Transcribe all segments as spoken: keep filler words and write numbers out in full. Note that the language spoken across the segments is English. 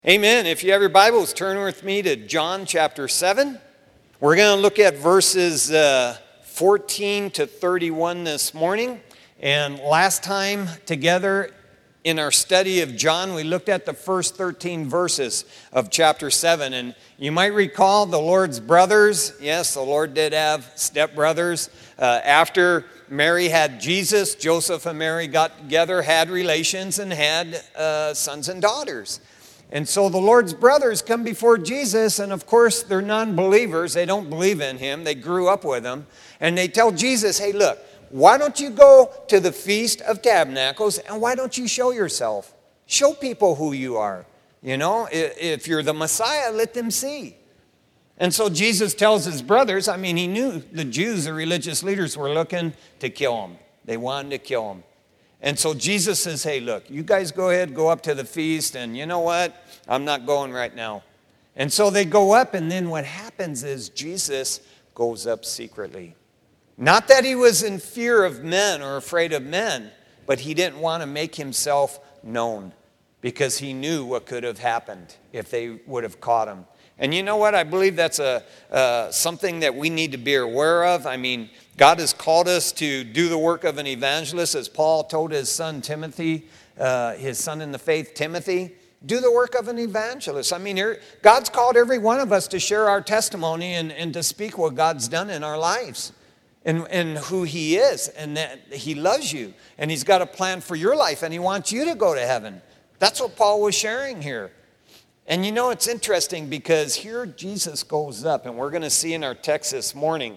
Amen. If you have your Bibles, turn with me to John chapter seven. We're going to look at verses uh, fourteen to thirty-one this morning. And last time together in our study of John, we looked at the first thirteen verses of chapter seven. And you might recall the Lord's brothers. Yes, the Lord did have stepbrothers. Uh, after Mary had Jesus, Joseph and Mary got together, had relations, and had uh, sons and daughters. And so the Lord's brothers come before Jesus, and of course, they're non-believers. They don't believe in him. They grew up with him. And they tell Jesus, hey, look, why don't you go to the Feast of Tabernacles, and why don't you show yourself? Show people who you are. You know, if you're the Messiah, let them see. And so Jesus tells his brothers, I mean, he knew the Jews, the religious leaders, were looking to kill him. They wanted to kill him. And so Jesus says, hey, look, you guys go ahead, go up to the feast, and you know what? I'm not going right now. And so they go up, and then what happens is Jesus goes up secretly. Not that he was in fear of men or afraid of men, but he didn't want to make himself known because he knew what could have happened if they would have caught him. And you know what? I believe that's a uh, something that we need to be aware of. I mean, God has called us to do the work of an evangelist, as Paul told his son Timothy, uh, his son in the faith, Timothy. Do the work of an evangelist. I mean, here, God's called every one of us to share our testimony and, and to speak what God's done in our lives and, and who he is, and that he loves you, and he's got a plan for your life, and he wants you to go to heaven. That's what Paul was sharing here. And you know, it's interesting because here Jesus goes up, and we're going to see in our text this morning,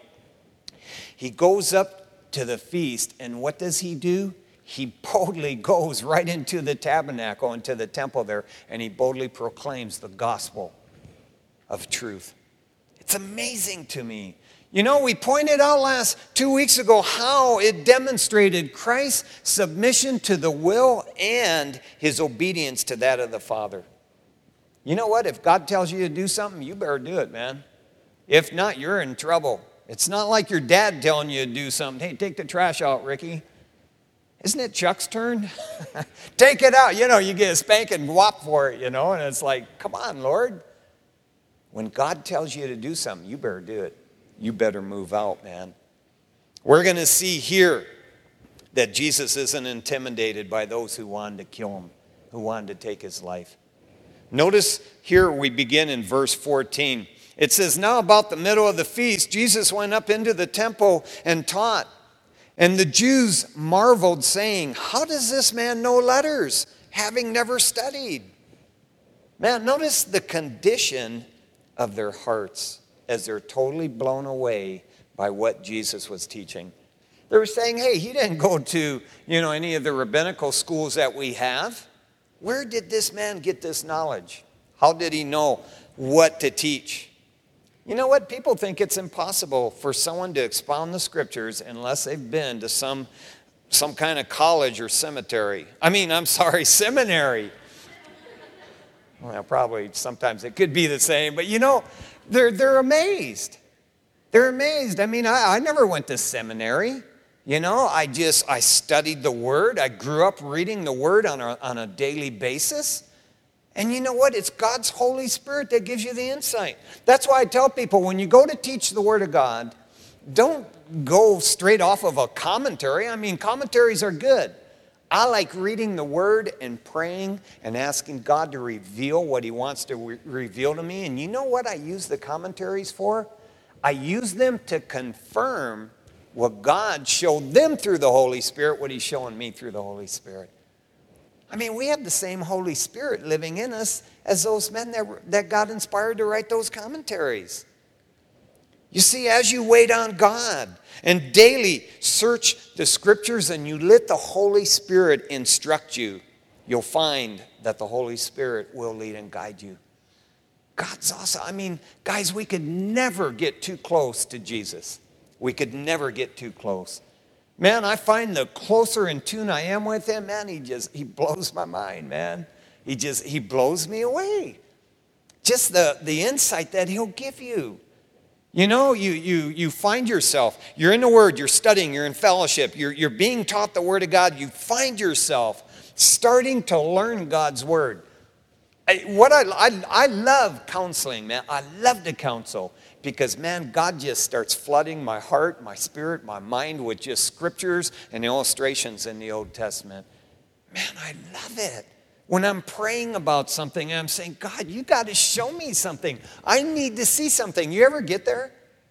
he goes up to the feast, and what does he do? He boldly goes right into the tabernacle, into the temple there, and he boldly proclaims the gospel of truth. It's amazing to me. You know, we pointed out last two weeks ago how it demonstrated Christ's submission to the will and his obedience to that of the Father. You know what? If God tells you to do something, you better do it, man. If not, you're in trouble. It's not like your dad telling you to do something. Hey, take the trash out, Ricky. Isn't it Chuck's turn? Take it out. You know, you get a spanking whop for it, you know, and it's like, come on, Lord. When God tells you to do something, you better do it. You better move out, man. We're going to see here that Jesus isn't intimidated by those who wanted to kill him, who wanted to take his life. Notice here we begin in verse fourteen. It says, now about the middle of the feast, Jesus went up into the temple and taught. And the Jews marveled, saying, how does this man know letters, having never studied? Man, notice the condition of their hearts as they're totally blown away by what Jesus was teaching. They were saying, hey, he didn't go to, you know, any of the rabbinical schools that we have. Where did this man get this knowledge? How did he know what to teach? You know what? People think it's impossible for someone to expound the scriptures unless they've been to some, some kind of college or cemetery. I mean, I'm sorry, seminary. Well, probably sometimes it could be the same, but you know, they're, they're amazed. They're amazed. I mean, I, I never went to seminary. You know, I just, I studied the Word. I grew up reading the Word on a, on a daily basis. And you know what? It's God's Holy Spirit that gives you the insight. That's why I tell people, when you go to teach the Word of God, don't go straight off of a commentary. I mean, commentaries are good. I like reading the Word and praying and asking God to reveal what he wants to re- reveal to me. And you know what I use the commentaries for? I use them to confirm what God showed them through the Holy Spirit, what he's showing me through the Holy Spirit. I mean, we have the same Holy Spirit living in us as those men that, that God inspired to write those commentaries. You see, as you wait on God and daily search the scriptures and you let the Holy Spirit instruct you, you'll find that the Holy Spirit will lead and guide you. God's awesome. I mean, guys, we could never get too close to Jesus. We could never get too close. Man, I find the closer in tune I am with him, man, he just, he blows my mind, man. He just, he blows me away. Just the, the insight that he'll give you. You know, you, you, you find yourself, you're in the Word, you're studying, you're in fellowship, you're, you're being taught the Word of God. You find yourself starting to learn God's Word. I, what I, I, I love counseling, man. I love to counsel because, man, God just starts flooding my heart, my spirit, my mind with just scriptures and illustrations in the Old Testament. Man, I love it. When I'm praying about something, I'm saying, God, you got to show me something. I need to see something. You ever get there?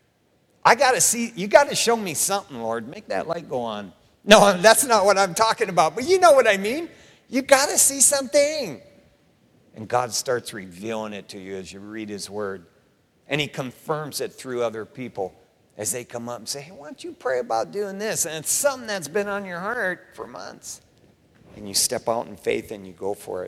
I got to see, you got to show me something, Lord. Make that light go on. No, that's not what I'm talking about, but you know what I mean. You got to see something. And God starts revealing it to you as you read his word. And he confirms it through other people as they come up and say, hey, why don't you pray about doing this? And it's something that's been on your heart for months. And you step out in faith and you go for it.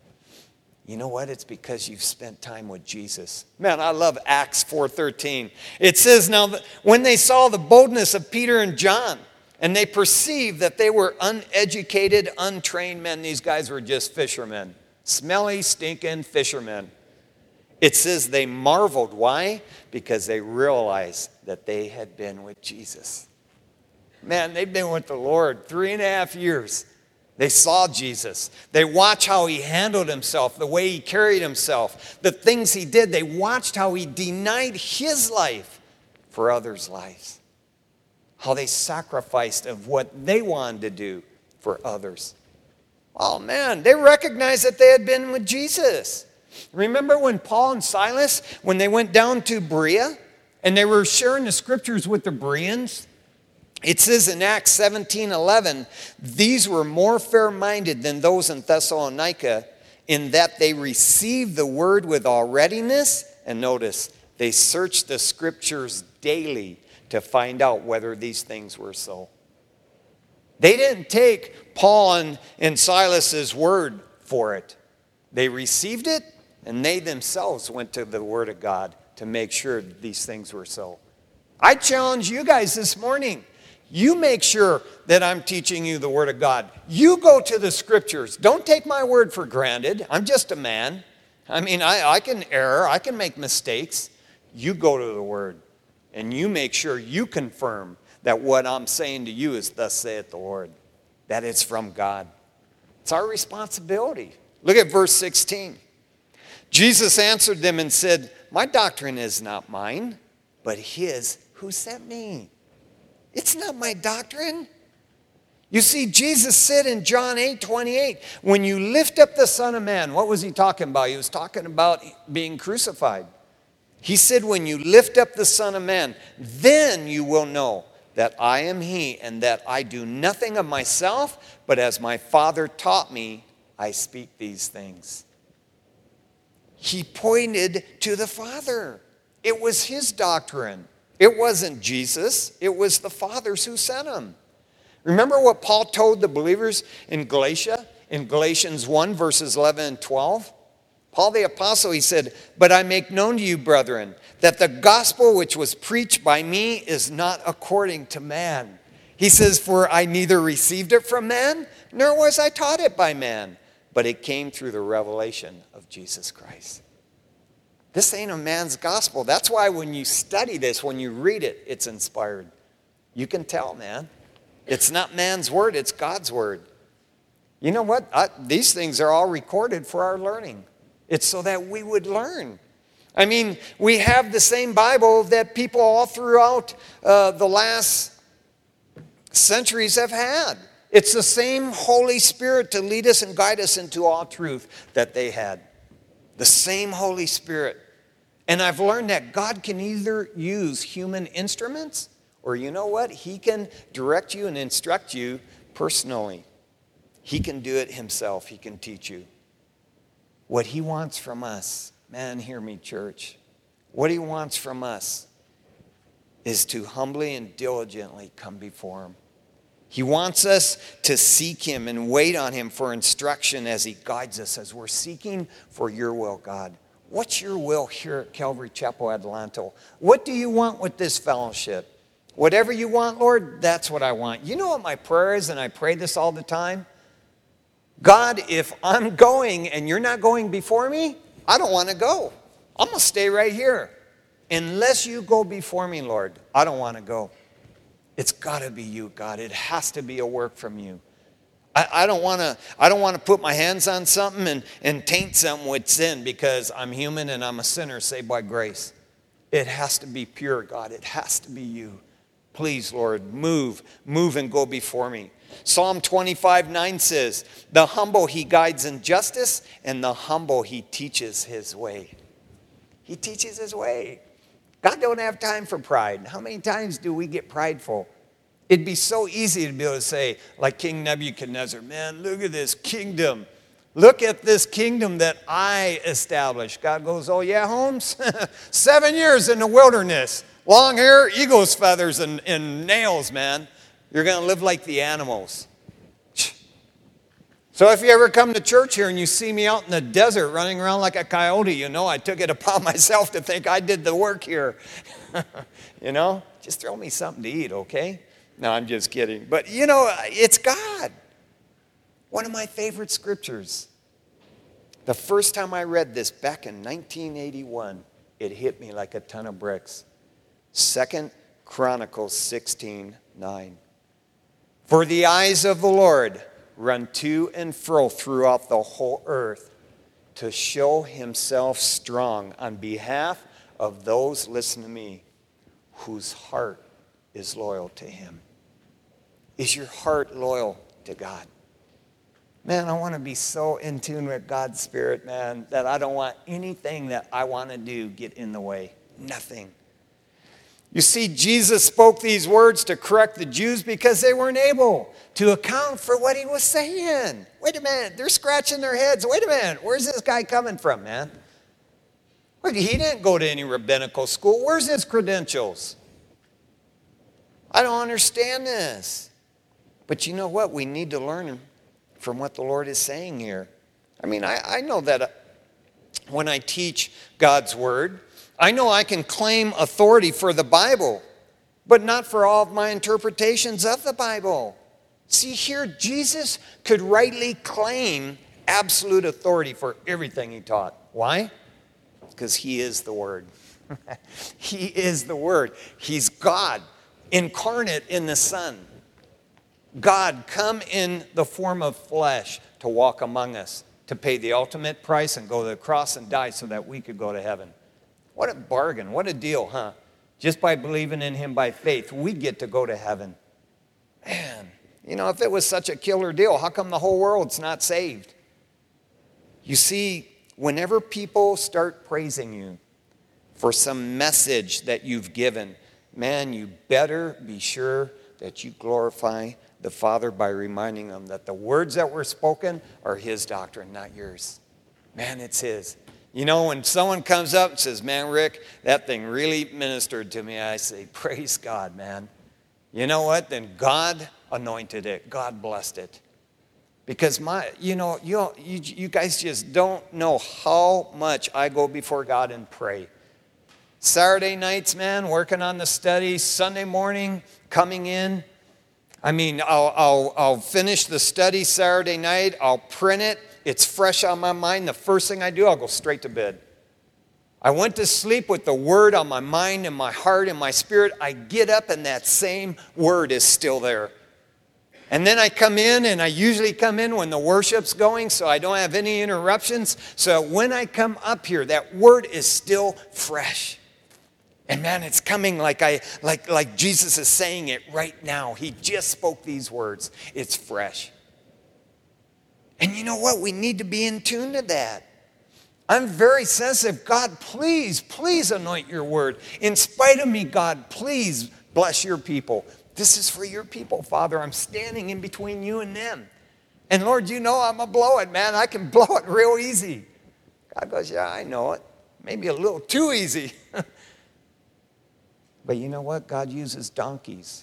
You know what? It's because you've spent time with Jesus. Man, I love Acts four thirteen. It says, now that when they saw the boldness of Peter and John, and they perceived that they were uneducated, untrained men, these guys were just fishermen. Smelly, stinking fishermen. It says they marveled. Why? Because they realized that they had been with Jesus. Man, they've been with the Lord three and a half years. They saw Jesus. They watched how he handled himself, the way he carried himself, the things he did. They watched how he denied his life for others' lives. How they sacrificed of what they wanted to do for others. Oh man, they recognized that they had been with Jesus. Remember when Paul and Silas, when they went down to Berea, and they were sharing the scriptures with the Bereans? It says in Acts seventeen eleven, these were more fair-minded than those in Thessalonica, in that they received the word with all readiness. And notice, they searched the scriptures daily to find out whether these things were so. They didn't take Paul and, and Silas's word for it. They received it, and they themselves went to the word of God to make sure that these things were so. I challenge you guys this morning. You make sure that I'm teaching you the word of God. You go to the scriptures. Don't take my word for granted. I'm just a man. I mean, I, I can err. I can make mistakes. You go to the word, and you make sure you confirm that what I'm saying to you is thus saith the Lord, that it's from God. It's our responsibility. Look at verse sixteen. Jesus answered them and said, my doctrine is not mine, but his who sent me. It's not my doctrine. You see, Jesus said in John eight twenty-eight, when you lift up the Son of Man, what was he talking about? He was talking about being crucified. He said, when you lift up the Son of Man, then you will know that I am he, and that I do nothing of myself, but as my Father taught me, I speak these things. He pointed to the Father. It was his doctrine. It wasn't Jesus. It was the Father's who sent him. Remember what Paul told the believers in Galatia, in Galatians one, verses eleven and twelve? Paul the apostle, he said, but I make known to you, brethren, that the gospel which was preached by me is not according to man. He says, for I neither received it from man, nor was I taught it by man, but it came through the revelation of Jesus Christ. This ain't a man's gospel. That's why when you study this, when you read it, it's inspired. You can tell, man. It's not man's word, it's God's word. You know what? I, these things are all recorded for our learning. It's so that we would learn. I mean, we have the same Bible that people all throughout uh, the last centuries have had. It's the same Holy Spirit to lead us and guide us into all truth that they had. The same Holy Spirit. And I've learned that God can either use human instruments, or you know what? He can direct you and instruct you personally. He can do it himself. He can teach you. What he wants from us, man, hear me, church. What he wants from us is to humbly and diligently come before him. He wants us to seek him and wait on him for instruction as he guides us, as we're seeking for your will, God. What's your will here at Calvary Chapel Adelanto? What do you want with this fellowship? Whatever you want, Lord, that's what I want. You know what my prayer is, and I pray this all the time? God, if I'm going and you're not going before me, I don't want to go. I'm going to stay right here. Unless you go before me, Lord, I don't want to go. It's got to be you, God. It has to be a work from you. I, I don't want to I don't want to put my hands on something and, and taint something with sin because I'm human and I'm a sinner saved by grace. It has to be pure, God. It has to be you. Please, Lord, move, move and go before me. Psalm twenty-five nine says, the humble he guides in justice, and the humble he teaches his way. He teaches his way. God don't have time for pride. How many times do we get prideful? It'd be so easy to be able to say, like King Nebuchadnezzar, man, look at this kingdom. Look at this kingdom that I established. God goes, oh yeah, Holmes? Seven years in the wilderness. Long hair, eagle's feathers, and, and nails, man. You're going to live like the animals. So if you ever come to church here and you see me out in the desert running around like a coyote, you know I took it upon myself to think I did the work here. You know, just throw me something to eat, okay? No, I'm just kidding. But, you know, it's God. One of my favorite scriptures. The first time I read this back in nineteen eighty-one, it hit me like a ton of bricks. Second Chronicles sixteen nine. For the eyes of the Lord run to and fro throughout the whole earth to show himself strong on behalf of those, listen to me, whose heart is loyal to him. Is your heart loyal to God? Man, I want to be so in tune with God's Spirit, man, that I don't want anything that I want to do get in the way. Nothing. You see, Jesus spoke these words to correct the Jews because they weren't able to account for what he was saying. Wait a minute, they're scratching their heads. Wait a minute, where's this guy coming from, man? He didn't go to any rabbinical school. Where's his credentials? I don't understand this. But you know what? We need to learn from what the Lord is saying here. I mean, I, I know that when I teach God's word, I know I can claim authority for the Bible, but not for all of my interpretations of the Bible. See here, Jesus could rightly claim absolute authority for everything he taught. Why? Because he is the Word. He is the Word. He's God, incarnate in the Son. God come in the form of flesh to walk among us, to pay the ultimate price and go to the cross and die so that we could go to heaven. What a bargain. What a deal, huh? Just by believing in him by faith, we get to go to heaven. Man, you know, if it was such a killer deal, how come the whole world's not saved? You see, whenever people start praising you for some message that you've given, man, you better be sure that you glorify the Father by reminding them that the words that were spoken are his doctrine, not yours. Man, it's his. You know, when someone comes up and says, man, Rick, that thing really ministered to me, I say, praise God, man. You know what? Then God anointed it. God blessed it. Because, my, you know, you, you, you guys just don't know how much I go before God and pray. Saturday nights, man, working on the study. Sunday morning, coming in. I mean, I'll, I'll, I'll finish the study Saturday night. I'll print it. It's fresh on my mind. The first thing I do, I'll go straight to bed. I went to sleep with the word on my mind and my heart and my spirit. I get up and that same word is still there. And then I come in, and I usually come in when the worship's going, so I don't have any interruptions. So when I come up here, that word is still fresh. And man, it's coming like I like, like Jesus is saying it right now. He just spoke these words. It's fresh. And you know what? We need to be in tune to that. I'm very sensitive. God, please, please anoint your word. In spite of me, God, please bless your people. This is for your people, Father. I'm standing in between you and them. And Lord, you know I'm a blow it, man. I can blow it real easy. God goes, yeah, I know it. Maybe a little too easy. But you know what? God uses donkeys.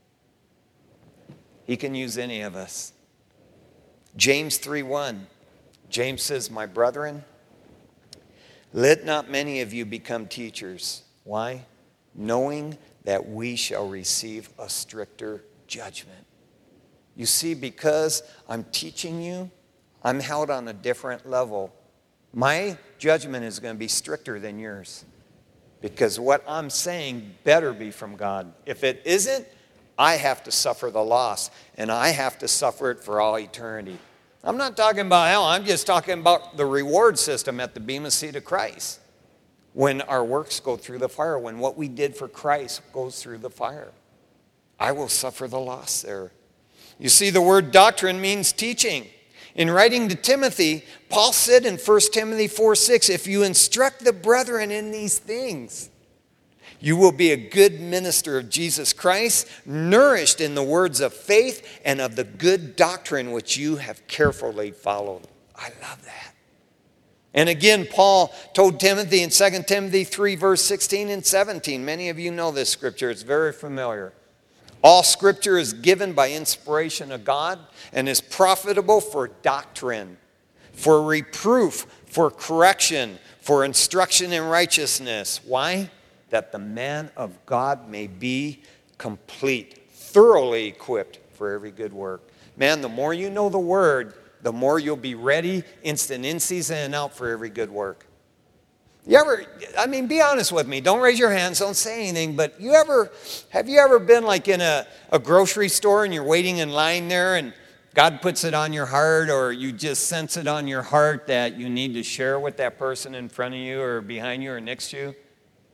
He can use any of us. James three one. James says, my brethren, let not many of you become teachers. Why? Knowing that we shall receive a stricter judgment. You see, because I'm teaching you, I'm held on a different level. My judgment is going to be stricter than yours. Because what I'm saying better be from God. If it isn't, I have to suffer the loss, and I have to suffer it for all eternity. I'm not talking about hell. I'm just talking about the reward system at the Bema Seat of Christ. When our works go through the fire, when what we did for Christ goes through the fire, I will suffer the loss there. You see, the word doctrine means teaching. In writing to Timothy, Paul said in First Timothy four six, if you instruct the brethren in these things, you will be a good minister of Jesus Christ, nourished in the words of faith and of the good doctrine which you have carefully followed. I love that. And again, Paul told Timothy in Second Timothy three, verse sixteen and seventeen. Many of you know this scripture. It's very familiar. All scripture is given by inspiration of God and is profitable for doctrine, for reproof, for correction, for instruction in righteousness. Why? That the man of God may be complete, thoroughly equipped for every good work. Man, the more you know the word, the more you'll be ready, instant in season and out for every good work. You ever, I mean, be honest with me. Don't raise your hands. Don't say anything. But you ever, have you ever been like in a, a grocery store and you're waiting in line there and God puts it on your heart, or you just sense it on your heart that you need to share with that person in front of you or behind you or next to you?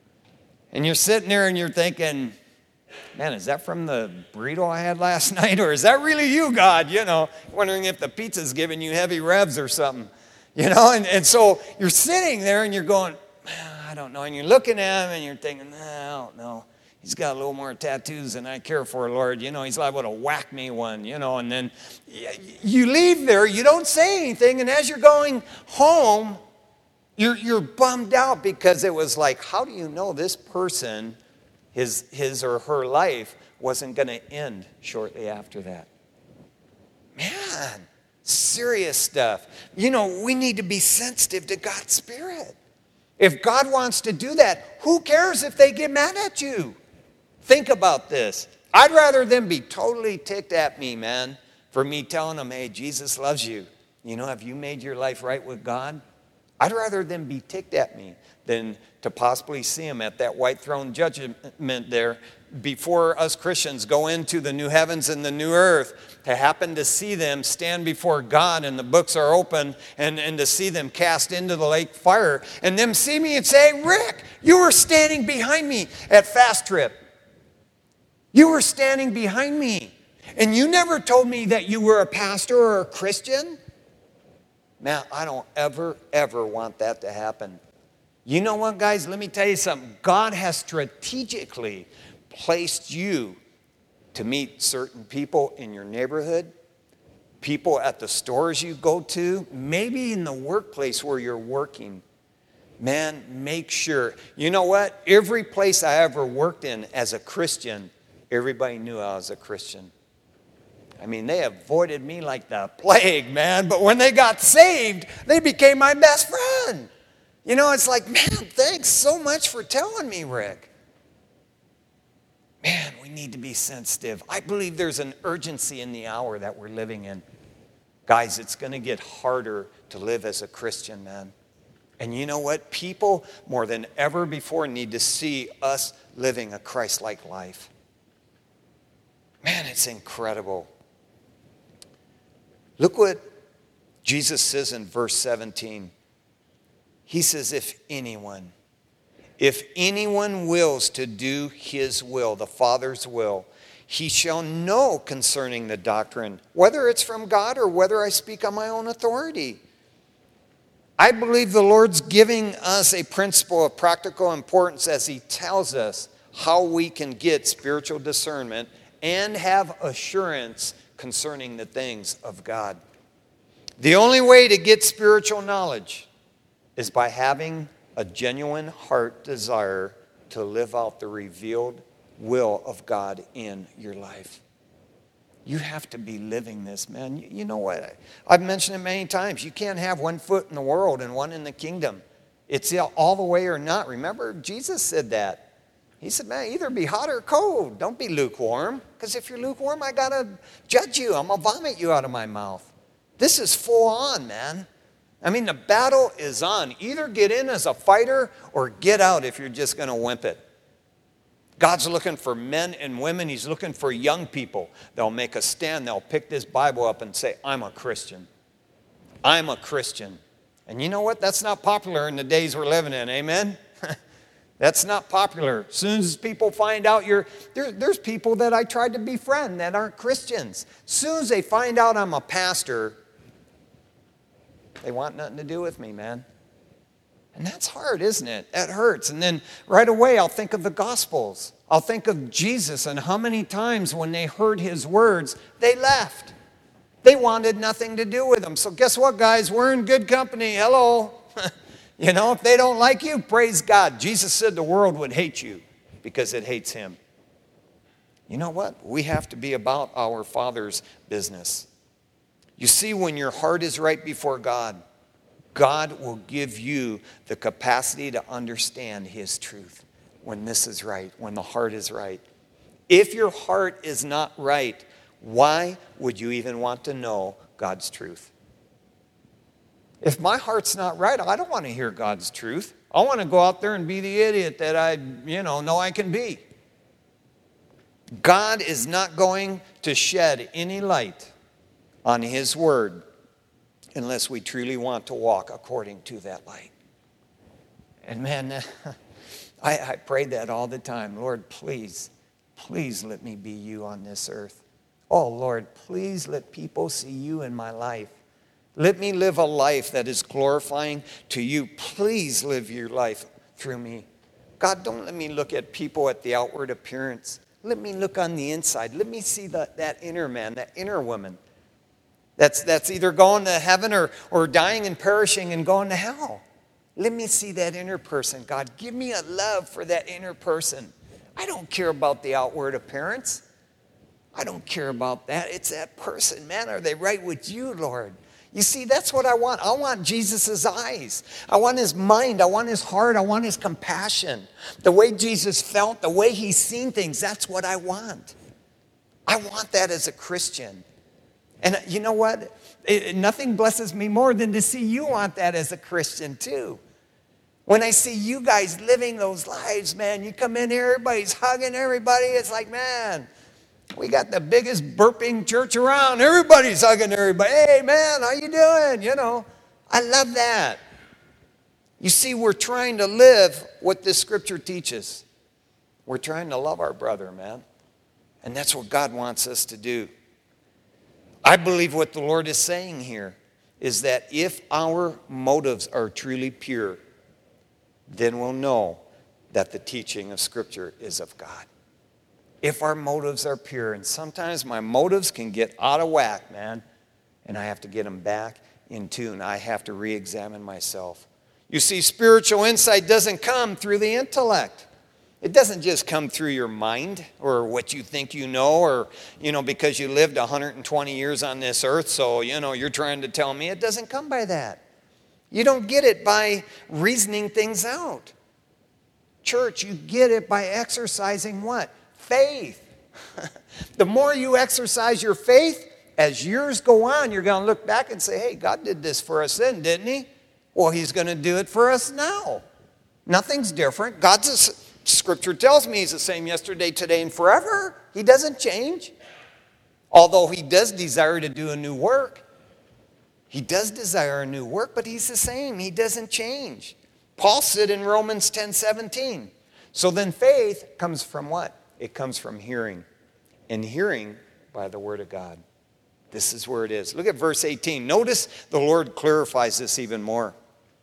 And you're sitting there and you're thinking, man, is that from the burrito I had last night? Or is that really you, God? You know, wondering if the pizza's giving you heavy revs or something. You know, and, and so you're sitting there and you're going, I don't know. And you're looking at him and you're thinking, nah, I don't know. He's got a little more tattoos than I care for, Lord. You know, he's liable to whack me one, you know. And then you leave there, you don't say anything. And as you're going home, you're, you're bummed out because it was like, how do you know this person, his, his or her life, wasn't going to end shortly after that? Man. Serious stuff. You know, we need to be sensitive to God's Spirit. If God wants to do that, who cares if they get mad at you? Think about this. I'd rather them be totally ticked at me, man, for me telling them, hey, Jesus loves you. You know, have you made your life right with God? I'd rather them be ticked at me than to possibly see him at that white throne judgment there before us Christians go into the new heavens and the new earth, to happen to see them stand before God and the books are open, and, and to see them cast into the lake fire, and them see me and say, Rick, you were standing behind me at Fast Trip. You were standing behind me, and you never told me that you were a pastor or a Christian. Man, I don't ever, ever want that to happen. You know what, guys? Let me tell you something. God has strategically placed you to meet certain people in your neighborhood, people at the stores you go to, maybe in the workplace where you're working. Man, make sure. You know what? Every place I ever worked in as a Christian, everybody knew I was a Christian. I mean, they avoided me like the plague, man. But when they got saved, they became my best friend. You know, it's like, man, thanks so much for telling me, Rick. Man, we need to be sensitive. I believe there's an urgency in the hour that we're living in. Guys, it's going to get harder to live as a Christian, man. And you know what? People, more than ever before, need to see us living a Christ-like life. Man, it's incredible. Look what Jesus says in verse seventeen. He says, if anyone, if anyone wills to do his will, the Father's will, he shall know concerning the doctrine, whether it's from God or whether I speak on my own authority. I believe the Lord's giving us a principle of practical importance as he tells us how we can get spiritual discernment and have assurance concerning the things of God. The only way to get spiritual knowledge is by having a genuine heart desire to live out the revealed will of God in your life. You have to be living this, man. You, you know what? I've mentioned it many times. You can't have one foot in the world and one in the kingdom. It's all the way or not. Remember, Jesus said that. He said, man, either be hot or cold. Don't be lukewarm. Because if you're lukewarm, I got to judge you. I'm going to vomit you out of my mouth. This is full on, man. I mean, the battle is on. Either get in as a fighter or get out if you're just going to wimp it. God's looking for men and women. He's looking for young people. They'll make a stand. They'll pick this Bible up and say, I'm a Christian. I'm a Christian. And you know what? That's not popular in the days we're living in. Amen? That's not popular. As soon as people find out you're, there, there's people that I tried to befriend that aren't Christians. As soon as they find out I'm a pastor, they want nothing to do with me, man. And that's hard, isn't it? That hurts. And then right away, I'll think of the Gospels. I'll think of Jesus and how many times when they heard his words, they left. They wanted nothing to do with him. So guess what, guys? We're in good company. Hello. You know, if they don't like you, praise God. Jesus said the world would hate you because it hates him. You know what? We have to be about our Father's business. You see, when your heart is right before God, God will give you the capacity to understand his truth when this is right, when the heart is right. If your heart is not right, why would you even want to know God's truth? If my heart's not right, I don't want to hear God's truth. I want to go out there and be the idiot that I, you know, know I can be. God is not going to shed any light on his word unless we truly want to walk according to that light. And man, I, I pray that all the time. Lord, please, please let me be you on this earth. Oh, Lord, please let people see you in my life. Let me live a life that is glorifying to you. Please live your life through me. God, don't let me look at people at the outward appearance. Let me look on the inside. Let me see the, that inner man, that inner woman. That's, that's either going to heaven or, or dying and perishing and going to hell. Let me see that inner person. God, give me a love for that inner person. I don't care about the outward appearance. I don't care about that. It's that person. Man, are they right with you, Lord? You see, that's what I want. I want Jesus' eyes. I want his mind. I want his heart. I want his compassion. The way Jesus felt, the way he's seen things, that's what I want. I want that as a Christian. And you know what? It, nothing blesses me more than to see you want that as a Christian too. When I see you guys living those lives, man, you come in here, everybody's hugging everybody. It's like, man, we got the biggest burping church around. Everybody's hugging everybody. Hey, man, how you doing? You know, I love that. You see, we're trying to live what this scripture teaches. We're trying to love our brother, man. And that's what God wants us to do. I believe what the Lord is saying here is that if our motives are truly pure, then we'll know that the teaching of Scripture is of God. If our motives are pure, and sometimes my motives can get out of whack, man, and I have to get them back in tune. I have to re-examine myself. You see, spiritual insight doesn't come through the intellect. It doesn't just come through your mind or what you think you know or, you know, because you lived one hundred twenty years on this earth, so, you know, you're trying to tell me. It doesn't come by that. You don't get it by reasoning things out. Church, you get it by exercising what? Faith. The more you exercise your faith, as years go on, you're going to look back and say, hey, God did this for us then, didn't he? Well, he's going to do it for us now. Nothing's different. God's a... Scripture tells me he's the same yesterday, today, and forever. He doesn't change. Although he does desire to do a new work. He does desire a new work, but he's the same. He doesn't change. Paul said in Romans ten seventeen. So then faith comes from what? It comes from hearing. And hearing by the word of God. This is where it is. Look at verse eighteen. Notice the Lord clarifies this even more.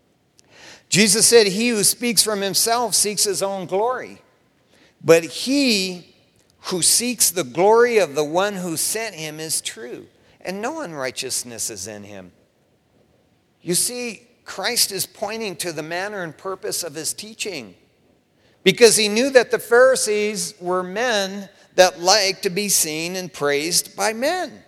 Jesus said, he who speaks from himself seeks his own glory. But he who seeks the glory of the one who sent him is true. And no unrighteousness is in him. You see, Christ is pointing to the manner and purpose of his teaching. Because he knew that the Pharisees were men that liked to be seen and praised by men.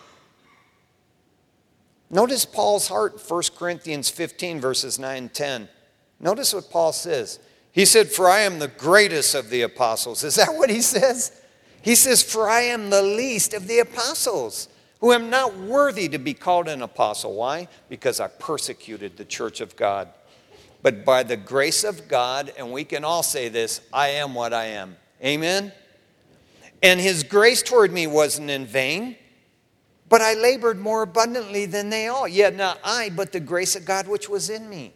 Notice Paul's heart, First Corinthians fifteen, verses nine and ten. Notice what Paul says. He said, for I am the greatest of the apostles. Is that what he says? He says, for I am the least of the apostles, who am not worthy to be called an apostle. Why? Because I persecuted the church of God. But by the grace of God, and we can all say this, I am what I am. Amen? And his grace toward me wasn't in vain, but I labored more abundantly than they all. Yet not I, but the grace of God which was in me.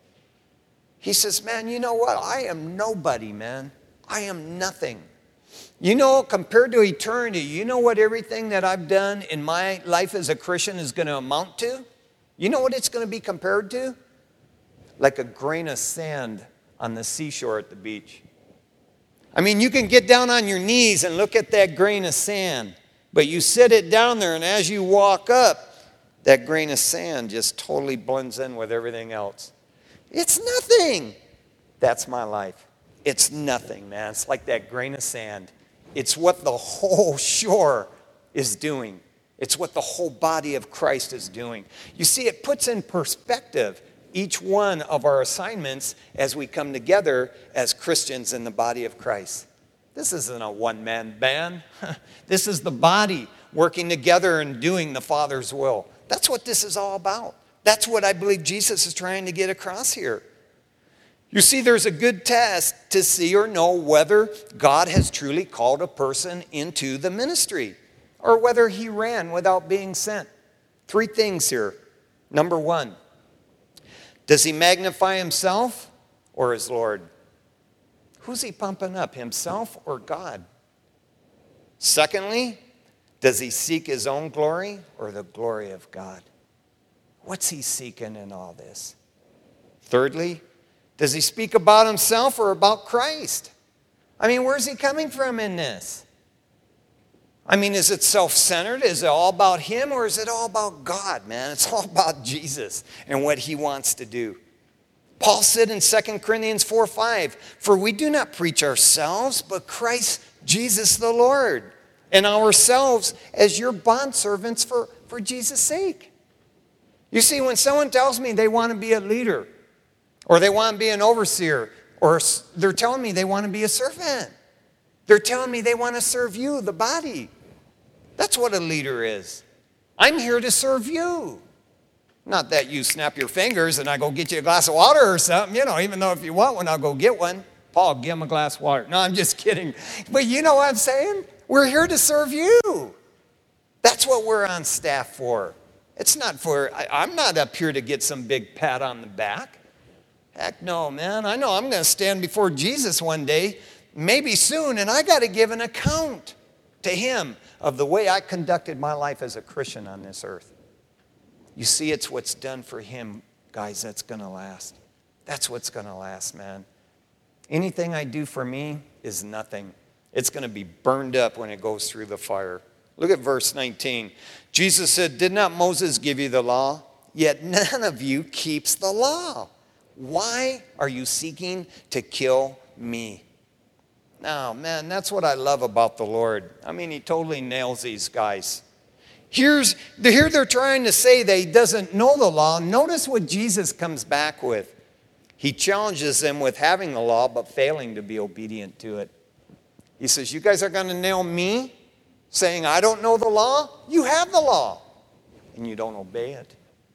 He says, man, you know what? I am nobody, man. I am nothing. You know, compared to eternity, you know what everything that I've done in my life as a Christian is going to amount to? You know what it's going to be compared to? Like a grain of sand on the seashore at the beach. I mean, you can get down on your knees and look at that grain of sand, but you sit it down there, and as you walk up, that grain of sand just totally blends in with everything else. It's nothing. That's my life. It's nothing, man. It's like that grain of sand. It's what the whole shore is doing. It's what the whole body of Christ is doing. You see, it puts in perspective each one of our assignments as we come together as Christians in the body of Christ. This isn't a one-man band. This is the body working together and doing the Father's will. That's what this is all about. That's what I believe Jesus is trying to get across here. You see, there's a good test to see or know whether God has truly called a person into the ministry or whether he ran without being sent. Three things here. Number one, does he magnify himself or his Lord? Who's he pumping up, himself or God? Secondly, does he seek his own glory or the glory of God? What's he seeking in all this? Thirdly, does he speak about himself or about Christ? I mean, where's he coming from in this? I mean, is it self-centered? Is it all about him, or is it all about God, man? It's all about Jesus and what he wants to do. Paul said in Second Corinthians four five, for we do not preach ourselves, but Christ Jesus the Lord, and ourselves as your bondservants for, for Jesus' sake. You see, when someone tells me they want to be a leader, or they want to be an overseer, or they're telling me they want to be a servant. They're telling me they want to serve you, the body. That's what a leader is. I'm here to serve you. Not that you snap your fingers and I go get you a glass of water or something. You know, even though if you want one, I'll go get one. Paul, give him a glass of water. No, I'm just kidding. But you know what I'm saying? We're here to serve you. That's what we're on staff for. It's not for, I, I'm not up here to get some big pat on the back. Heck no, man. I know I'm going to stand before Jesus one day, maybe soon, and I got to give an account to him of the way I conducted my life as a Christian on this earth. You see, it's what's done for him, guys, that's going to last. That's what's going to last, man. Anything I do for me is nothing. It's going to be burned up when it goes through the fire. Look at verse nineteen. Jesus said, did not Moses give you the law? Yet none of you keeps the law. Why are you seeking to kill me? Now, man, that's what I love about the Lord. I mean, he totally nails these guys. Here's, here they're trying to say that he doesn't know the law. Notice what Jesus comes back with. He challenges them with having the law, but failing to be obedient to it. He says, you guys are going to nail me, saying I don't know the law? You have the law, and you don't obey it.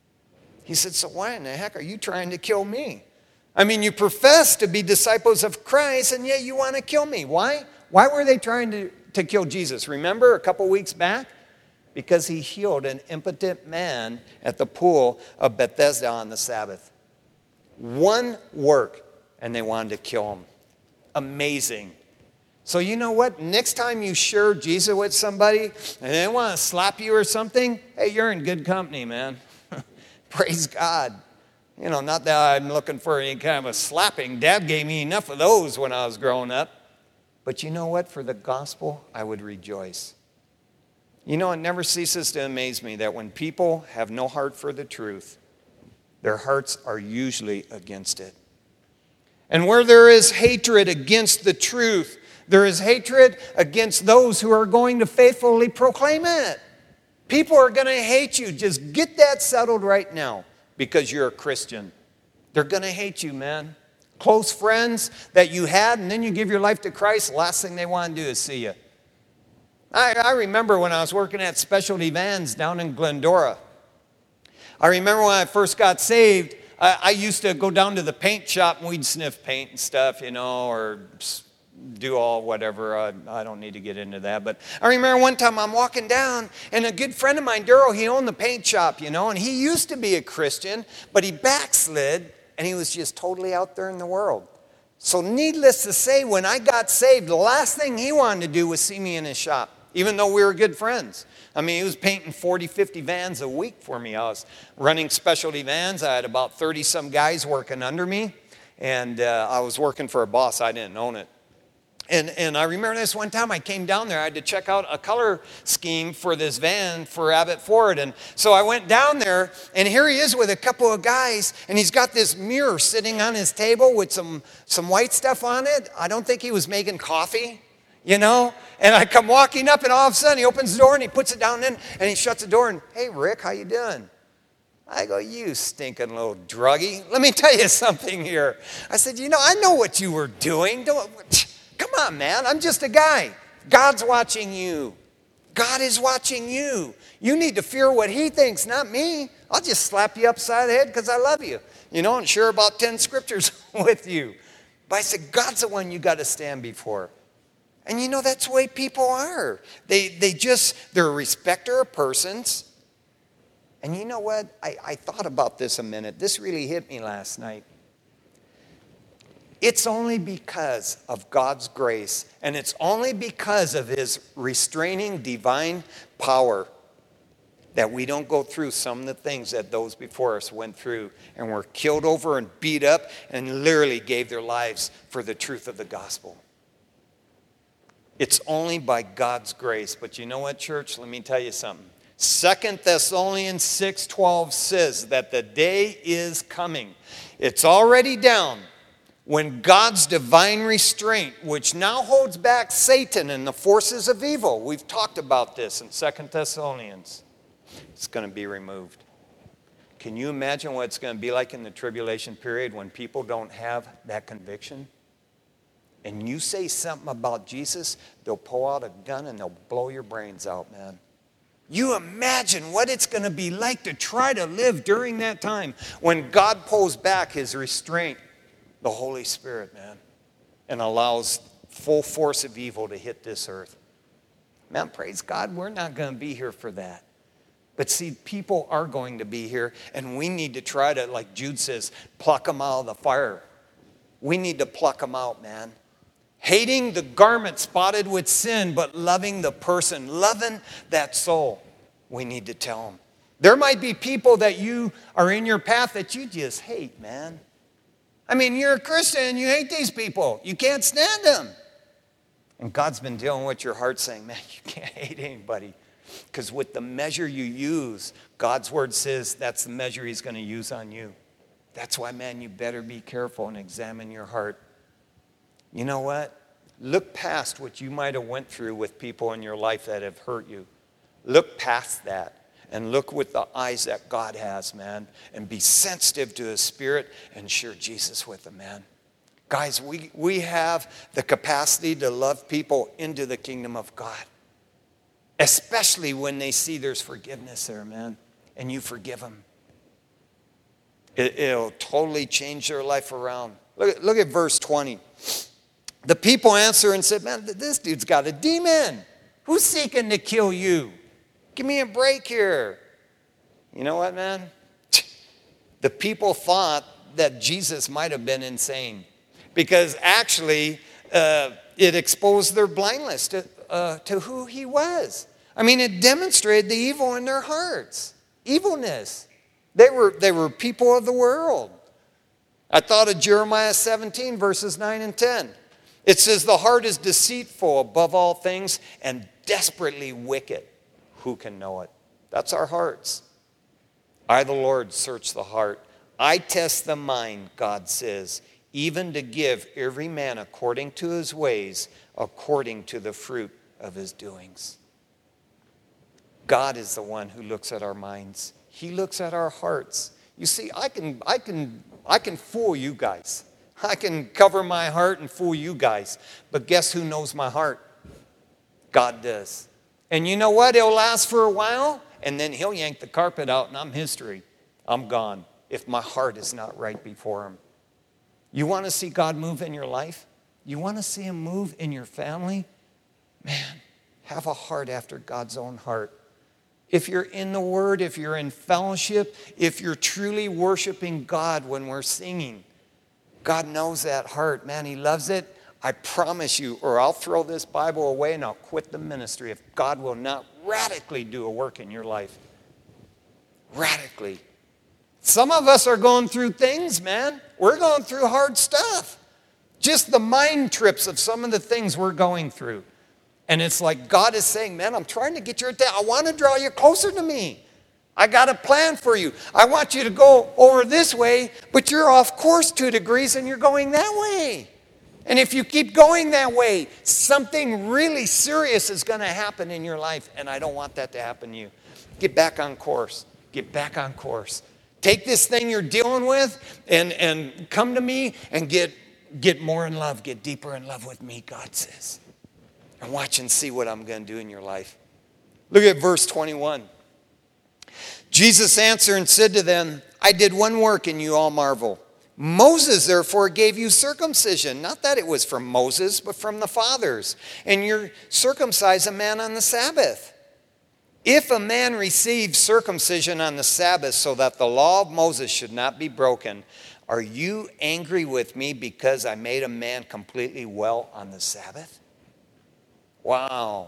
He said, so why in the heck are you trying to kill me? I mean, you profess to be disciples of Christ, and yet you want to kill me. Why? Why were they trying to, to kill Jesus? Remember a couple weeks back? Because he healed an impotent man at the pool of Bethesda on the Sabbath. One work, and they wanted to kill him. Amazing. So you know what? Next time you share Jesus with somebody, and they want to slap you or something, hey, you're in good company, man. Praise God. You know, not that I'm looking for any kind of a slapping. Dad gave me enough of those when I was growing up. But you know what? For the gospel, I would rejoice. You know, it never ceases to amaze me that when people have no heart for the truth, their hearts are usually against it. And where there is hatred against the truth, there is hatred against those who are going to faithfully proclaim it. People are going to hate you. Just get that settled right now because you're a Christian. They're going to hate you, man. Close friends that you had, and then you give your life to Christ, the last thing they want to do is see you. I, I remember when I was working at Specialty Vans down in Glendora. I remember when I first got saved, I, I used to go down to the paint shop and we'd sniff paint and stuff, you know, or do all whatever. I, I don't need to get into that. But I remember one time I'm walking down, and a good friend of mine, Daryl, he owned the paint shop, you know, and he used to be a Christian, but he backslid, and he was just totally out there in the world. So needless to say, when I got saved, the last thing he wanted to do was see me in his shop, even though we were good friends. I mean, he was painting forty, fifty vans a week for me. I was running specialty vans. I had about thirty-some guys working under me, and uh, I was working for a boss. I didn't own it. And, and I remember this one time I came down there. I had to check out a color scheme for this van for Abbott Ford. And so I went down there, and here he is with a couple of guys, and he's got this mirror sitting on his table with some, some white stuff on it. I don't think he was making coffee, you know. And I come walking up, and all of a sudden he opens the door, and he puts it down in, and he shuts the door, and, hey, Rick, how you doing? I go, you stinking little druggie. Let me tell you something here. I said, you know, I know what you were doing. Don't... Come on, man. I'm just a guy. God's watching you. God is watching you. You need to fear what he thinks, not me. I'll just slap you upside the head because I love you. You know, and share about ten scriptures with you. But I said, God's the one you got to stand before. And you know, that's the way people are. They, they just, they're a respecter of persons. And you know what? I, I thought about this a minute. This really hit me last night. It's only because of God's grace, and it's only because of his restraining divine power that we don't go through some of the things that those before us went through and were killed over and beat up and literally gave their lives for the truth of the gospel. It's only by God's grace. But you know what, church? Let me tell you something. Second Thessalonians six twelve says that the day is coming. It's already down. When God's divine restraint, which now holds back Satan and the forces of evil, we've talked about this in Second Thessalonians, it's going to be removed. Can you imagine what it's going to be like in the tribulation period when people don't have that conviction? And you say something about Jesus, they'll pull out a gun and they'll blow your brains out, man. You imagine what it's going to be like to try to live during that time when God pulls back his restraint, the Holy Spirit, man, and allows full force of evil to hit this earth. Man, praise God, we're not going to be here for that. But see, people are going to be here, and we need to try to, like Jude says, pluck them out of the fire. We need to pluck them out, man. Hating the garment spotted with sin, but loving the person, loving that soul. We need to tell them. There might be people that you are in your path that you just hate, man. I mean, you're a Christian, you hate these people. You can't stand them. And God's been dealing with your heart saying, man, you can't hate anybody. Because with the measure you use, God's word says that's the measure he's going to use on you. That's why, man, you better be careful and examine your heart. You know what? Look past what you might have went through with people in your life that have hurt you. Look past that. And look with the eyes that God has, man. And be sensitive to his spirit and share Jesus with them, man. Guys, we, we have the capacity to love people into the kingdom of God. Especially when they see there's forgiveness there, man. And you forgive them. It, it'll totally change their life around. Look, look at verse twenty. The people answer and said, man, this dude's got a demon. Who's seeking to kill you? Give me a break here. You know what, man? The people thought that Jesus might have been insane because actually uh, it exposed their blindness to, uh, to who he was. I mean, it demonstrated the evil in their hearts. Evilness. They were, they were people of the world. I thought of Jeremiah seventeen, verses nine and ten. It says, the heart is deceitful above all things and desperately wicked. Who can know it? That's our hearts. I, the Lord, search the heart. I test the mind, God says, even to give every man according to his ways, according to the fruit of his doings. God is the one who looks at our minds. He looks at our hearts. You see, I can, I can, I can fool you guys. I can cover my heart and fool you guys. But guess who knows my heart? God does. And you know what? It'll last for a while, and then he'll yank the carpet out, and I'm history. I'm gone if my heart is not right before him. You want to see God move in your life? You want to see him move in your family? Man, have a heart after God's own heart. If you're in the Word, if you're in fellowship, if you're truly worshiping God when we're singing, God knows that heart. Man, he loves it. I promise you, or I'll throw this Bible away and I'll quit the ministry if God will not radically do a work in your life. Radically. Some of us are going through things, man. We're going through hard stuff. Just the mind trips of some of the things we're going through. And it's like God is saying, man, I'm trying to get your attention. I want to draw you closer to me. I got a plan for you. I want you to go over this way, but you're off course two degrees and you're going that way. And if you keep going that way, something really serious is going to happen in your life, and I don't want that to happen to you. Get back on course. Get back on course. Take this thing you're dealing with and, and come to me and get, get more in love, get deeper in love with me, God says. And watch and see what I'm going to do in your life. Look at verse twenty-one. Jesus answered and said to them, I did one work and you all marvel. Moses therefore gave you circumcision. Not that it was from Moses, but from the fathers. And you circumcise a man on the Sabbath. If a man receives circumcision on the Sabbath so that the law of Moses should not be broken, are you angry with me because I made a man completely well on the Sabbath? Wow.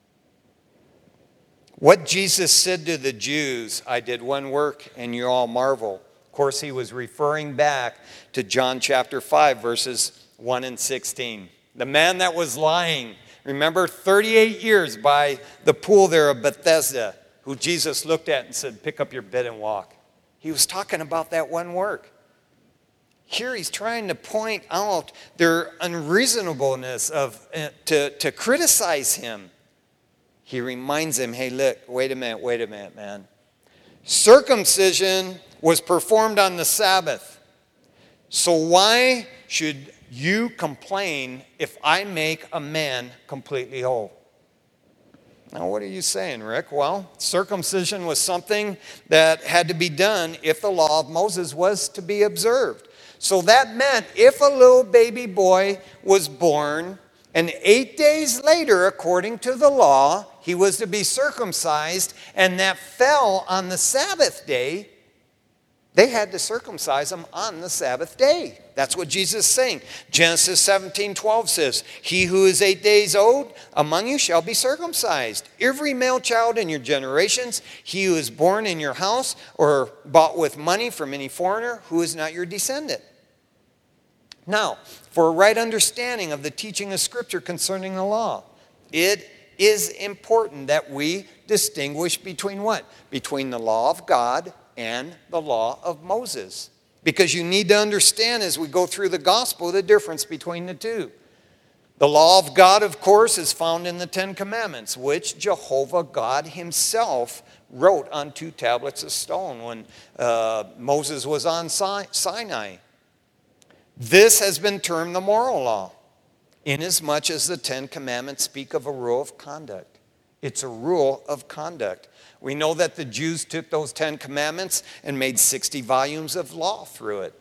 What Jesus said to the Jews, I did one work and you all marvel. Of course, he was referring back to John chapter five, verses one and sixteen. The man that was lying, remember, thirty-eight years by the pool there of Bethesda, who Jesus looked at and said, pick up your bed and walk. He was talking about that one work. Here he's trying to point out their unreasonableness of uh, to, to criticize him. He reminds him, hey, look, wait a minute, wait a minute, man. Circumcision was performed on the Sabbath. So why should you complain if I make a man completely whole? Now, what are you saying, Rick? Well, circumcision was something that had to be done if the law of Moses was to be observed. So that meant if a little baby boy was born, and eight days later, according to the law, he was to be circumcised, and that fell on the Sabbath day, they had to circumcise him on the Sabbath day. That's what Jesus is saying. Genesis seventeen twelve says, he who is eight days old among you shall be circumcised. Every male child in your generations, he who is born in your house or bought with money from any foreigner who is not your descendant. Now, for a right understanding of the teaching of Scripture concerning the law, it is important that we distinguish between what? Between the law of God and the law of Moses. Because you need to understand as we go through the gospel the difference between the two. The law of God, of course, is found in the Ten Commandments, which Jehovah God himself wrote on two tablets of stone when uh, Moses was on Sinai. This has been termed the moral law, inasmuch as the Ten Commandments speak of a rule of conduct. It's a rule of conduct. We know that the Jews took those Ten Commandments and made sixty volumes of law through it.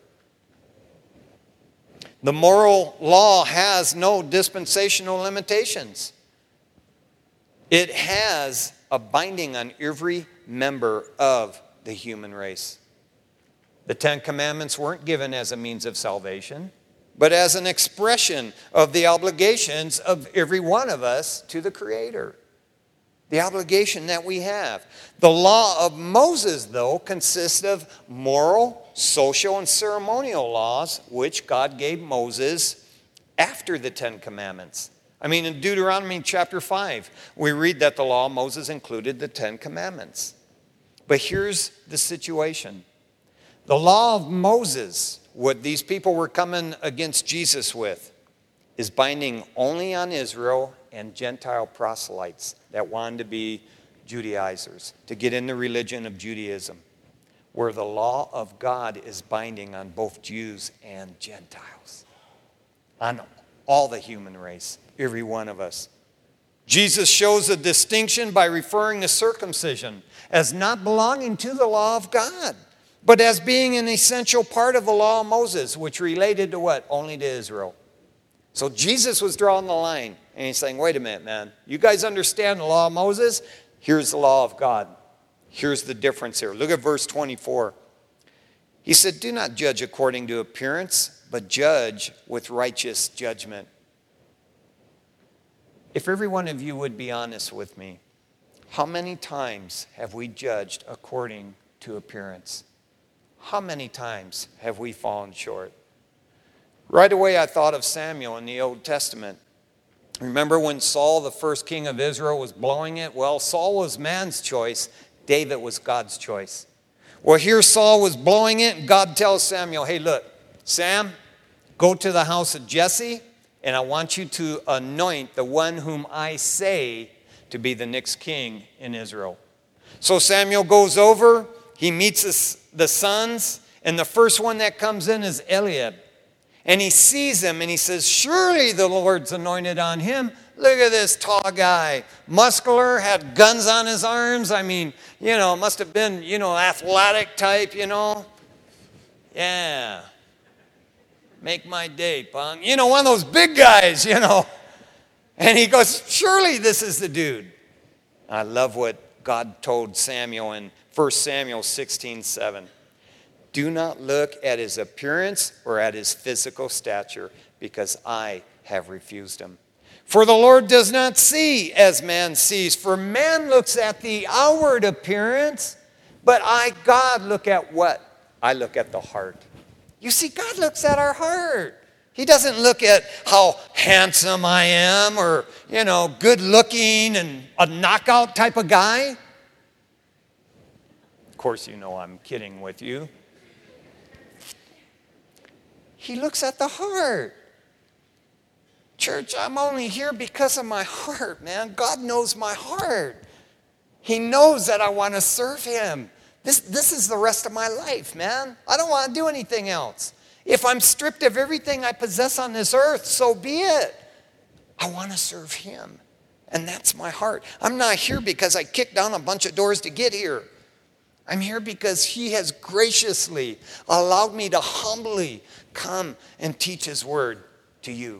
The moral law has no dispensational limitations. It has a binding on every member of the human race. The Ten Commandments weren't given as a means of salvation, but as an expression of the obligations of every one of us to the Creator. The obligation that we have. The law of Moses, though, consists of moral, social, and ceremonial laws, which God gave Moses after the Ten Commandments. I mean, in Deuteronomy chapter five, we read that the law of Moses included the Ten Commandments. But here's the situation. The law of Moses, what these people were coming against Jesus with, is binding only on Israel and Gentile proselytes that wanted to be Judaizers, to get in the religion of Judaism, where the law of God is binding on both Jews and Gentiles, on all the human race, every one of us. Jesus shows a distinction by referring to circumcision as not belonging to the law of God, but as being an essential part of the law of Moses, which related to what? Only to Israel. So Jesus was drawing the line, and he's saying, wait a minute, man. You guys understand the law of Moses? Here's the law of God. Here's the difference here. Look at verse twenty-four. He said, do not judge according to appearance, but judge with righteous judgment. If every one of you would be honest with me, how many times have we judged according to appearance? How many times have we fallen short? Right away, I thought of Samuel in the Old Testament. Remember when Saul, the first king of Israel, was blowing it? Well, Saul was man's choice. David was God's choice. Well, here Saul was blowing it, and God tells Samuel, hey, look, Sam, go to the house of Jesse, and I want you to anoint the one whom I say to be the next king in Israel. So Samuel goes over, he meets the, the sons, and the first one that comes in is Eliab. And he sees him and he says, surely the Lord's anointed on him. Look at this tall guy, muscular, had guns on his arms. I mean, you know, must have been, you know, athletic type, you know. Yeah. Make my day, punk. You know, one of those big guys, you know. And he goes, surely this is the dude. I love what God told Samuel in First Samuel sixteen seven. Do not look at his appearance or at his physical stature, because I have refused him. For the Lord does not see as man sees. For man looks at the outward appearance, but I, God, look at what? I look at the heart. You see, God looks at our heart. He doesn't look at how handsome I am or, you know, good looking and a knockout type of guy. Of course, you know I'm kidding with you. He looks at the heart. Church, I'm only here because of my heart, man. God knows my heart. He knows that I want to serve him. This, this is the rest of my life, man. I don't want to do anything else. If I'm stripped of everything I possess on this earth, so be it. I want to serve him. And that's my heart. I'm not here because I kicked down a bunch of doors to get here. I'm here because he has graciously allowed me to humbly come and teach his word to you.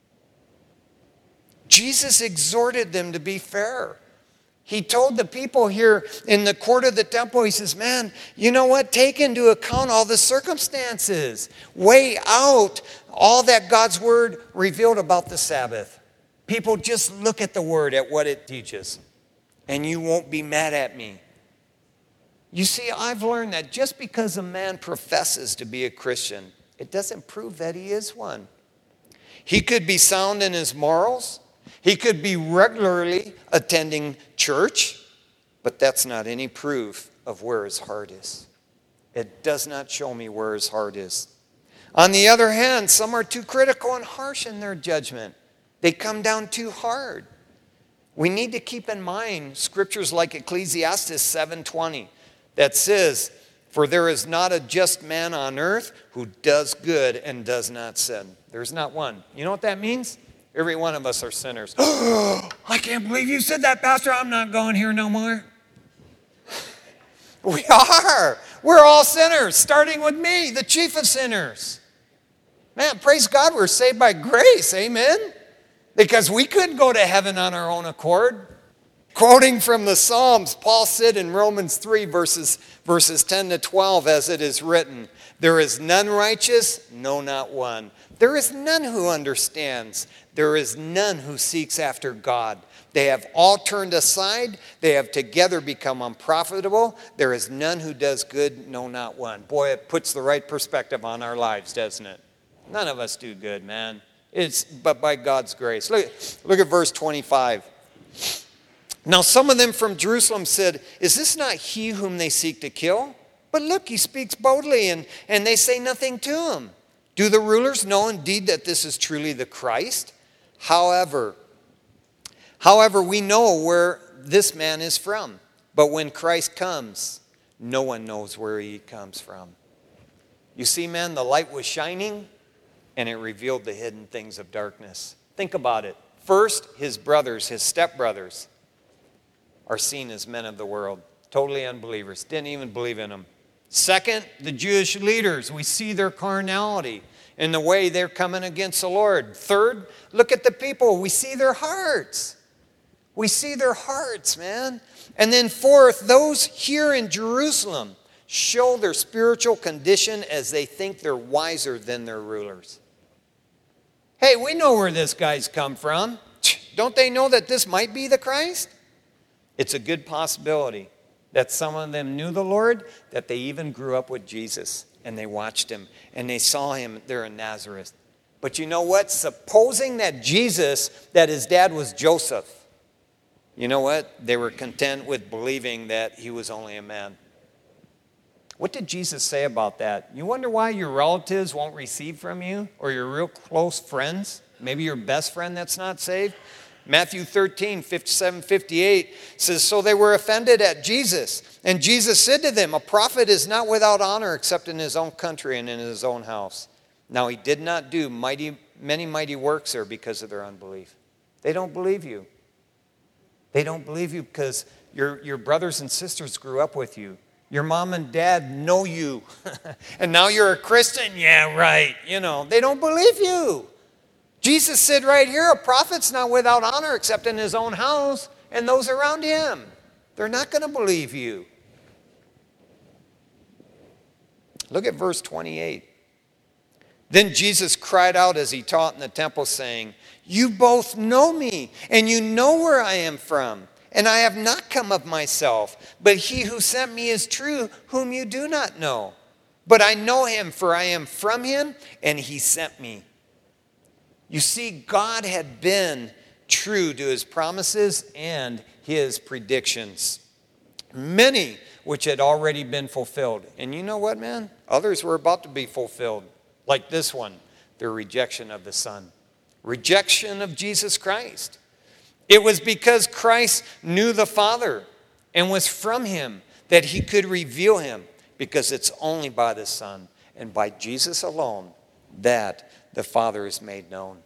Jesus exhorted them to be fair. He told the people here in the court of the temple, he says, man, you know what? Take into account all the circumstances. Weigh out all that God's word revealed about the Sabbath. People, just look at the word, at what it teaches, and you won't be mad at me. You see, I've learned that just because a man professes to be a Christian, it doesn't prove that he is one. He could be sound in his morals. He could be regularly attending church, but that's not any proof of where his heart is. It does not show me where his heart is. On the other hand, some are too critical and harsh in their judgment. They come down too hard. We need to keep in mind scriptures like Ecclesiastes seven twenty that says, for there is not a just man on earth who does good and does not sin. There's not one. You know what that means? Every one of us are sinners. Oh, I can't believe you said that, Pastor. I'm not going here no more. We are. We're all sinners, starting with me, the chief of sinners. Man, praise God, we're saved by grace. Amen? Because we couldn't go to heaven on our own accord. Quoting from the Psalms, Paul said in Romans three, verses, verses ten to twelve, as it is written, there is none righteous, no, not one. There is none who understands. There is none who seeks after God. They have all turned aside. They have together become unprofitable. There is none who does good, no, not one. Boy, it puts the right perspective on our lives, doesn't it? None of us do good, man. It's but by God's grace. Look, look at verse twenty-five. Now some of them from Jerusalem said, is this not he whom they seek to kill? But look, he speaks boldly, and, and they say nothing to him. Do the rulers know indeed that this is truly the Christ? However, however, we know where this man is from. But when Christ comes, no one knows where he comes from. You see, man, the light was shining, and it revealed the hidden things of darkness. Think about it. First, his brothers, his stepbrothers, are seen as men of the world, totally unbelievers, didn't even believe in him. Second, the Jewish leaders, we see their carnality in the way they're coming against the Lord. Third, look at the people. We see their hearts. We see their hearts, man. And then fourth, those here in Jerusalem show their spiritual condition as they think they're wiser than their rulers. Hey, we know where this guy's come from. Don't they know that this might be the Christ? It's a good possibility that some of them knew the Lord, that they even grew up with Jesus, and they watched him, and they saw him there in Nazareth. But you know what? Supposing that Jesus, that his dad was Joseph, you know what? They were content with believing that he was only a man. What did Jesus say about that? You wonder why your relatives won't receive from you, or your real close friends, maybe your best friend that's not saved? Matthew thirteen, fifty-seven, fifty-eight says, so they were offended at Jesus. And Jesus said to them, a prophet is not without honor except in his own country and in his own house. Now he did not do mighty, many mighty works there because of their unbelief. They don't believe you. They don't believe you because your, your brothers and sisters grew up with you. Your mom and dad know you. And now you're a Christian? Yeah, right. You know, they don't believe you. Jesus said right here, a prophet's not without honor except in his own house and those around him. They're not going to believe you. Look at verse twenty-eight. Then Jesus cried out as he taught in the temple, saying, you both know me, and you know where I am from. And I have not come of myself, but he who sent me is true, whom you do not know. But I know him, for I am from him, and he sent me. You see, God had been true to his promises and his predictions, many which had already been fulfilled. And you know what, man? Others were about to be fulfilled, like this one, their rejection of the Son, rejection of Jesus Christ. It was because Christ knew the Father and was from him that he could reveal him, because it's only by the Son and by Jesus alone that the Father is made known.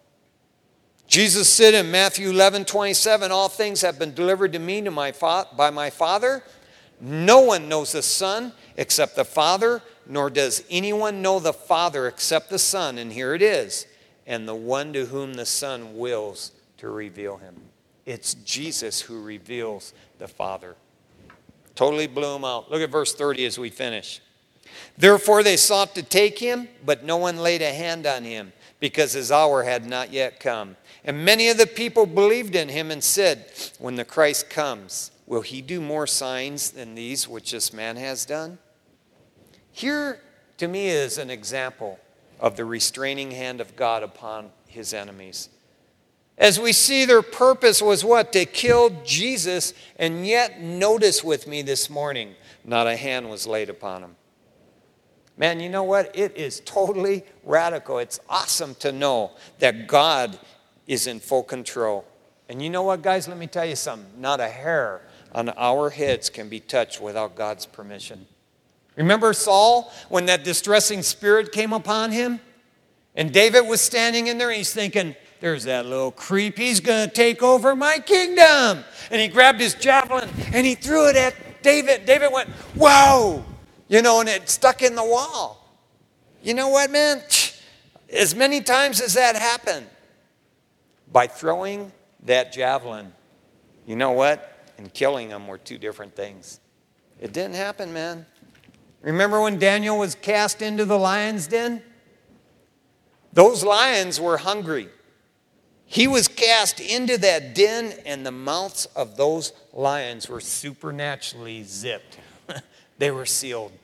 Jesus said in Matthew eleven, twenty-seven, all things have been delivered to me to my fa- by my Father. No one knows the Son except the Father, nor does anyone know the Father except the Son. And here it is, and the one to whom the Son wills to reveal him. It's Jesus who reveals the Father. Totally blew him out. Look at verse thirty as we finish. Therefore they sought to take him, but no one laid a hand on him, because his hour had not yet come. And many of the people believed in him and said, when the Christ comes, will he do more signs than these which this man has done? Here, to me, is an example of the restraining hand of God upon his enemies. As we see, their purpose was what? To kill Jesus, and yet notice with me this morning, not a hand was laid upon him. Man, you know what? It is totally radical. It's awesome to know that God is in full control. And you know what, guys? Let me tell you something. Not a hair on our heads can be touched without God's permission. Remember Saul, when that distressing spirit came upon him? And David was standing in there and he's thinking, there's that little creep. He's going to take over my kingdom. And he grabbed his javelin and he threw it at David. David went, whoa! You know, and it stuck in the wall. You know what, man? As many times as that happened, by throwing that javelin, you know what? And killing them were two different things. It didn't happen, man. Remember when Daniel was cast into the lion's den? Those lions were hungry. He was cast into that den, and the mouths of those lions were supernaturally zipped. They were sealed.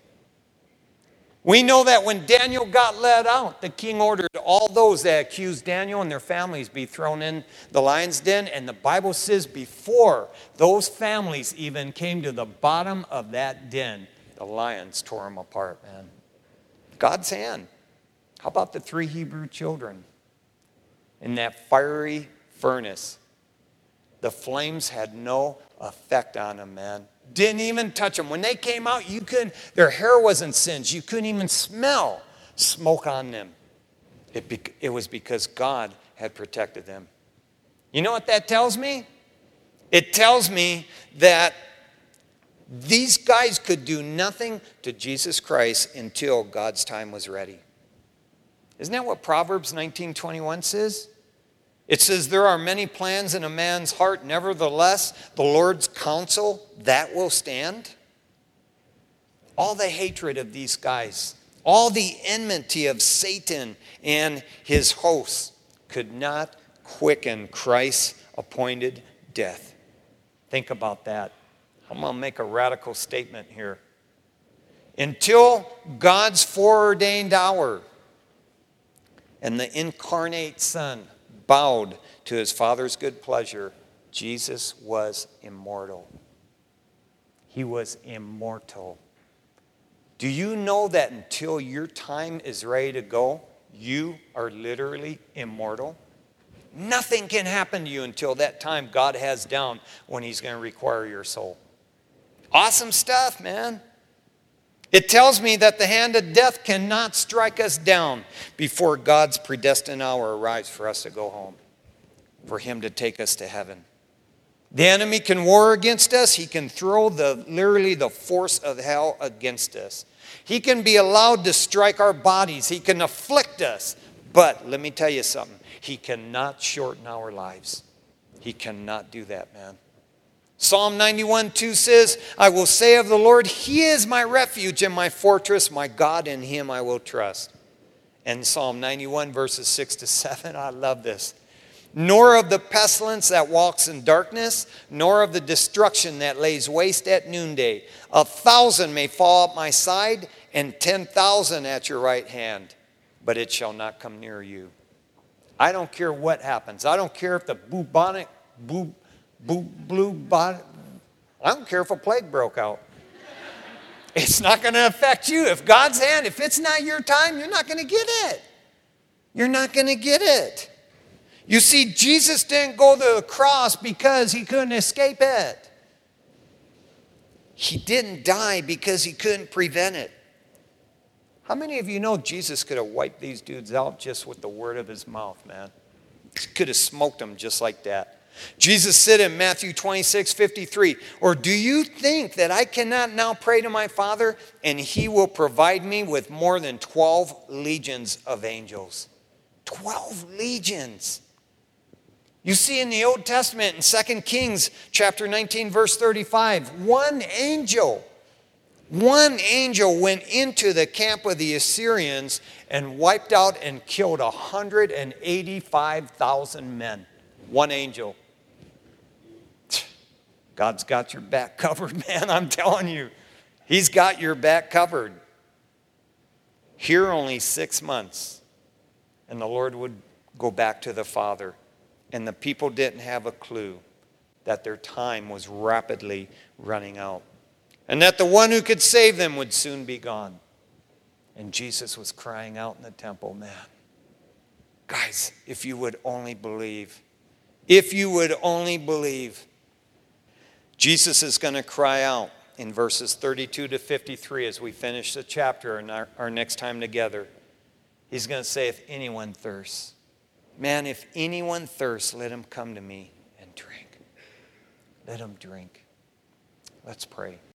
We know that when Daniel got let out, the king ordered all those that accused Daniel and their families be thrown in the lion's den. And the Bible says before those families even came to the bottom of that den, the lions tore them apart, man. God's hand. How about the three Hebrew children in that fiery furnace? The flames had no effect on them, man. Didn't even touch them. When they came out, you couldn't, their hair wasn't singed. You couldn't even smell smoke on them. It, be, it was because God had protected them. You know what that tells me? It tells me that these guys could do nothing to Jesus Christ until God's time was ready. Isn't that what Proverbs nineteen twenty-one says? It says, there are many plans in a man's heart, nevertheless, the Lord's counsel, that will stand. All the hatred of these guys, all the enmity of Satan and his hosts could not quicken Christ's appointed death. Think about that. I'm going to make a radical statement here. Until God's foreordained hour and the incarnate Son bowed to his Father's good pleasure, Jesus was immortal. He was immortal. Do you know that until your time is ready to go, you are literally immortal? Nothing can happen to you until that time God has down when he's going to require your soul. Awesome stuff, man. It tells me that the hand of death cannot strike us down before God's predestined hour arrives for us to go home, for him to take us to heaven. The enemy can war against us. He can throw the literally the force of hell against us. He can be allowed to strike our bodies. He can afflict us. But let me tell you something. He cannot shorten our lives. He cannot do that, man. Psalm ninety-one two says, I will say of the Lord, he is my refuge and my fortress, my God, in him I will trust. And Psalm ninety-one verses six to seven, I love this. Nor of the pestilence that walks in darkness, nor of the destruction that lays waste at noonday. A thousand may fall at my side, and ten thousand at your right hand, but it shall not come near you. I don't care what happens. I don't care if the bubonic, boo, boo, blue, bon, I don't care if a plague broke out. It's not going to affect you. If God's hand, if it's not your time, you're not going to get it. You're not going to get it. You see, Jesus didn't go to the cross because he couldn't escape it. He didn't die because he couldn't prevent it. How many of you know Jesus could have wiped these dudes out just with the word of his mouth, man? He could have smoked them just like that. Jesus said in Matthew twenty-six fifty-three, or do you think that I cannot now pray to my Father and he will provide me with more than twelve legions of angels? twelve legions. You see in the Old Testament in Second Kings chapter nineteen verse thirty-five, one angel, one angel went into the camp of the Assyrians and wiped out and killed one hundred eighty-five thousand men. One angel. God's got your back covered, man, I'm telling you. He's got your back covered. Here only six months, and the Lord would go back to the Father. And the people didn't have a clue that their time was rapidly running out. And that the one who could save them would soon be gone. And Jesus was crying out in the temple, man. Guys, if you would only believe. If you would only believe. Jesus is going to cry out in verses thirty-two to fifty-three as we finish the chapter and our, our next time together. He's going to say, if anyone thirsts, man, if anyone thirsts, let him come to me and drink. Let him drink. Let's pray.